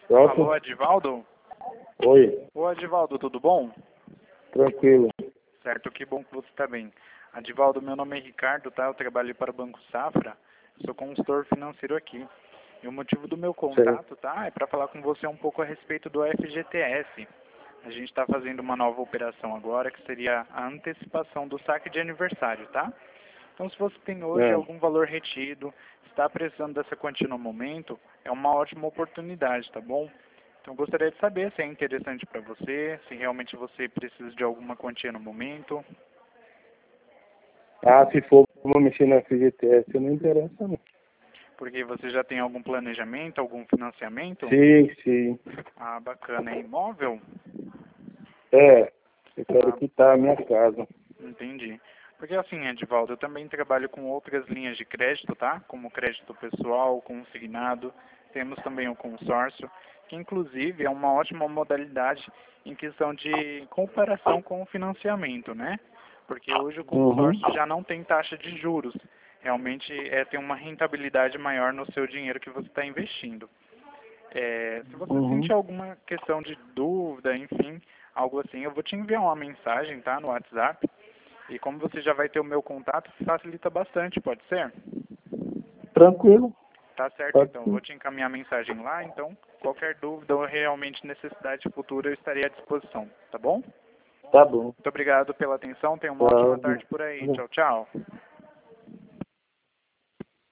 Pronto? Alô, Edivaldo? Oi, Ô, Edivaldo, tudo bom? tranquilo. Certo, que bom que você está bem. Edivaldo, meu nome é Ricardo, tá? Eu trabalho para o Banco Safra, sou consultor financeiro aqui. E o motivo do meu Certo. contato, tá? É para falar com você um pouco a respeito do FGTS. A gente está fazendo uma nova operação agora, que seria a antecipação do saque de aniversário, tá? Então, se você tem hoje É. algum valor retido, está precisando dessa quantia no momento, é uma ótima oportunidade, tá bom? Então, eu gostaria de saber se é interessante para você, se realmente você precisa de alguma quantia no momento. Ah, se for pra mexer na FGTS, não interessa não. Porque você já tem algum planejamento, algum financiamento? Sim, sim. Ah, bacana. É imóvel? É, eu quero Ah, quitar a minha casa. entendi. Porque assim, Edivaldo, eu também trabalho com outras linhas de crédito, tá? Como crédito pessoal, consignado. Temos também o consórcio, que inclusive é uma ótima modalidade em questão de comparação com o financiamento, né? Porque hoje o Uhum, consórcio já não tem taxa de juros. Realmente tem uma rentabilidade maior no seu dinheiro que você está investindo. Se você uhum. sentir alguma questão de dúvida, enfim, algo assim, eu vou te enviar uma mensagem, tá, no WhatsApp. E como você já vai ter o meu contato, facilita bastante, pode ser? Tranquilo, Tá certo, pode então. Eu sim. vou te encaminhar a mensagem lá, então qualquer dúvida ou realmente necessidade futura eu estarei à disposição, tá bom? Tá bom. Muito obrigado pela atenção, tenha uma ótima Tchau. tarde por aí. Tchau, tchau.